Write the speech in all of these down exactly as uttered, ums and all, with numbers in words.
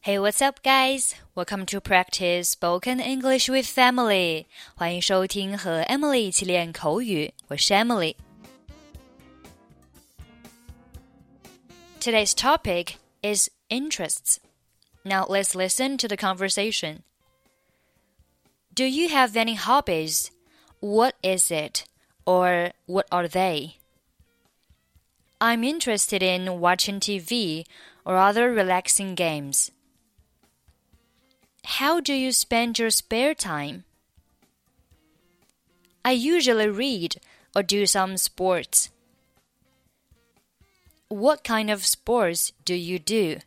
Hey, what's up, guys? Welcome to practice spoken English with Emily. 欢迎收听和 Emily 一起练口语，我是 Emily. Today's topic is interests. Now let's listen to the conversation. Do you have any hobbies? What is it? Or what are they? I'm interested in watching T V or other relaxing games. How do you spend your spare time? I usually read or do some sports. What kind of sports do you do?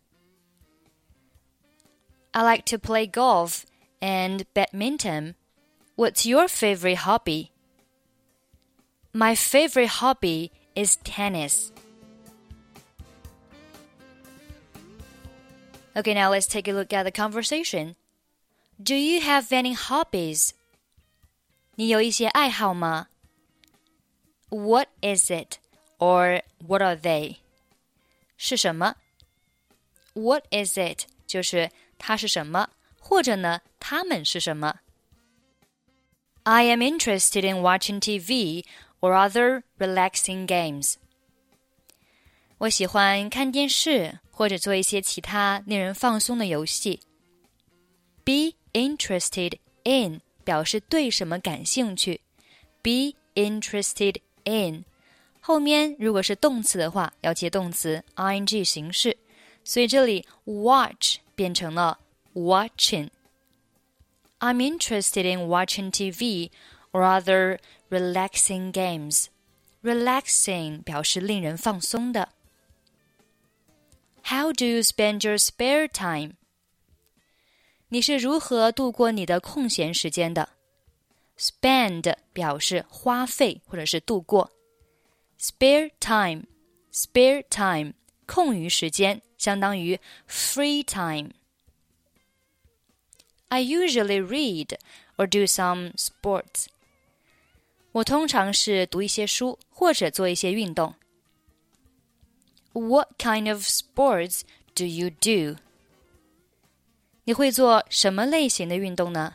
I like to play golf and badminton. What's your favorite hobby? My favorite hobby is tennis. Okay, now let's take a look at the conversation. Do you have any hobbies? 你有一些爱好吗？ What is it? Or what are they? 是什么？ What is it? 就是它是什么，或者呢，它们是什么。I am interested in watching T V or other relaxing games. 我喜欢看电视或者做一些其他令人放松的游戏。Be interested in 表示对什么感兴趣。Be interested in 后面如果是动词的话，要接动词 ing 形式，所以这里 watch 变成了 watching. I'm interested in watching T V or other relaxing games. Relaxing 表示令人放松的。How do you spend your spare time? 你是如何度过你的空闲时间的？ Spend 表示花费或者是度过。Spare time, spare time 空余时间相当于 free time. I usually read or do some sports. 我通常是读一些书或者做一些运动。What kind of sports do you do? 你会做什么类型的运动呢？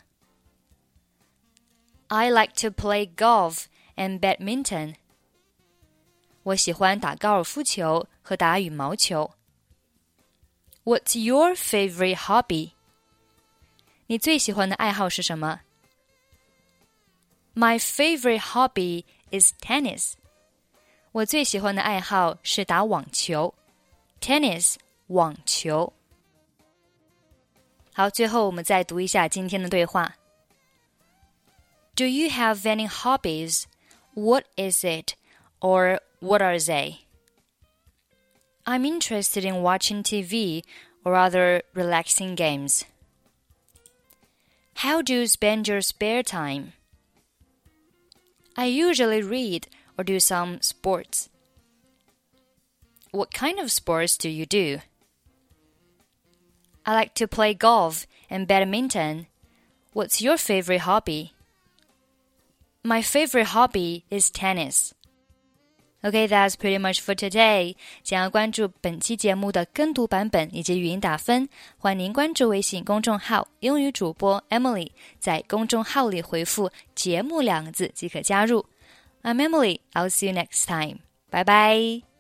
I like to play golf and badminton. 我喜欢打高尔夫球和打羽毛球。What's your favorite hobby? 你最喜欢的爱好是什么？ My favorite hobby is tennis. 我最喜欢的爱好是打网球。Tennis 网球。好，最后我们再读一下今天的对话。Do you have any hobbies? What is it? Or what are they? I'm interested in watching T V or other relaxing games. How do you spend your spare time? I usually read or do some sports. What kind of sports do you do? I like to play golf and badminton. What's your favorite hobby? My favorite hobby is tennis. Okay, that's pretty much for today. 想要关注本期节目的跟读版本以及语音打分，欢迎您关注微信公众号英语主播 Emily， 在公众号里回复节目两个字即可加入。I'm Emily, I'll see you next time. Bye bye.